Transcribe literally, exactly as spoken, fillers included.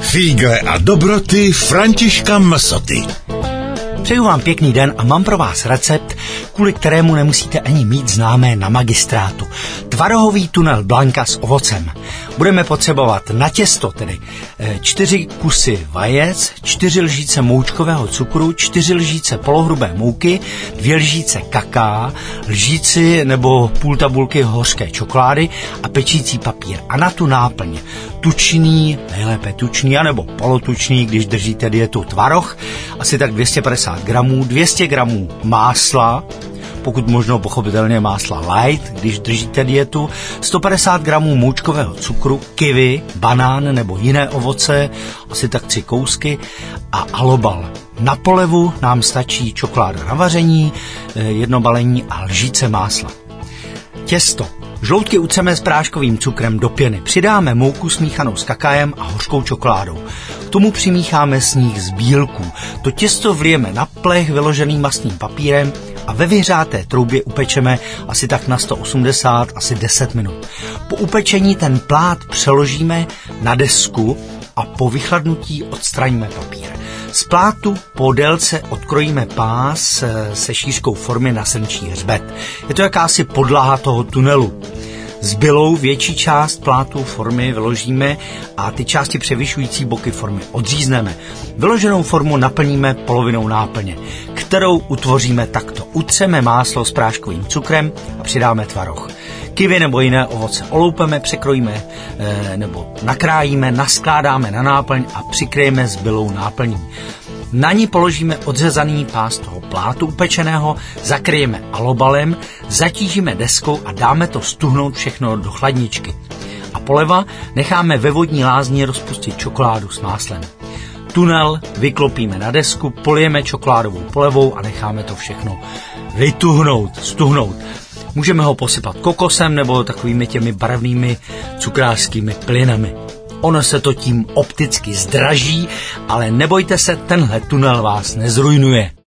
Fígle a dobroty Františka Msoty. Přeju vám pěkný den a mám pro vás recept, kvůli kterému nemusíte ani mít známé na magistrátu. Tvarohový tunel Blanka s ovocem. Budeme potřebovat na těsto tedy čtyři kusy vajec, čtyři lžíce moučkového cukru, čtyři lžíce polohrubé mouky, dvě lžíce kaká, lžíci nebo půl tabulky hořké čokolády a pečící papír. A na tu náplň tučný, nejlépe tučný, anebo polotučný, když držíte dietu tvaroh, asi tak dvě stě padesát gramů, dvě stě gramů másla, pokud možno pochopitelně másla light, když držíte dietu, sto padesát gramů moučkového cukru, kiwi, banán nebo jiné ovoce, asi tak tři kousky a alobal. Na polevu nám stačí čokoláda na vaření, jedno balení a lžíce másla. Těsto. Žloutky utřeme s práškovým cukrem do pěny. Přidáme mouku smíchanou s kakaem a hořkou čokoládou. K tomu přimícháme sníh z bílků. To těsto vlijeme na plech vyložený mastným papírem a ve vyhřáté troubě upečeme asi tak na sto osmdesát, asi deset minut. Po upečení ten plát přeložíme na desku a po vychladnutí odstraníme papír. Z plátu po délce odkrojíme pás se šířkou formy na srnčí hřbet. Je to jakási podlaha toho tunelu. Zbylou větší část plátu formy vyložíme a ty části převyšující boky formy odřízneme. Vyloženou formu naplníme polovinou náplně, kterou utvoříme takto. Utřeme máslo s práškovým cukrem a přidáme tvaroh. Kiwi nebo jiné ovoce oloupeme, překrojíme e, nebo nakrájíme, naskládáme na náplň a přikryjeme zbylou náplní. Na ní položíme odřezaný pás toho plátu upečeného, zakryjeme alobalem, zatížíme deskou a dáme to stuhnout všechno do chladničky. A poleva necháme ve vodní lázni rozpustit čokoládu s máslem. Tunel vyklopíme na desku, polijeme čokoládovou polevou a necháme to všechno vytuhnout, stuhnout. Můžeme ho posypat kokosem nebo takovými těmi barevnými cukrářskými plynami. Ono se to tím opticky zdraží, ale nebojte se, tenhle tunel vás nezrujnuje.